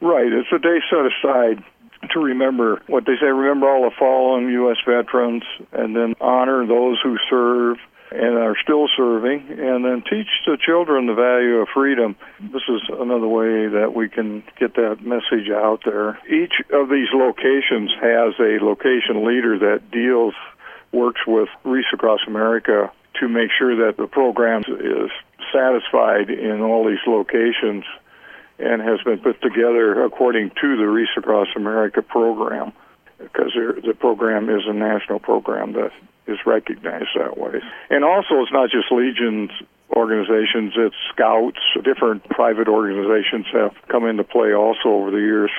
Right. It's a day set aside to remember what they say, remember all the fallen U.S. veterans, and then honor those who serve and are still serving, and then teach the children the value of freedom. This is another way that we can get that message out there. Each of these locations has a location leader that works with Reese Across America to make sure that the program is satisfied in all these locations and has been put together according to the Reese Across America program, because the program is a national program that is recognized that way. And also, it's not just Legion's organizations, it's Scouts. Different private organizations have come into play also over the years.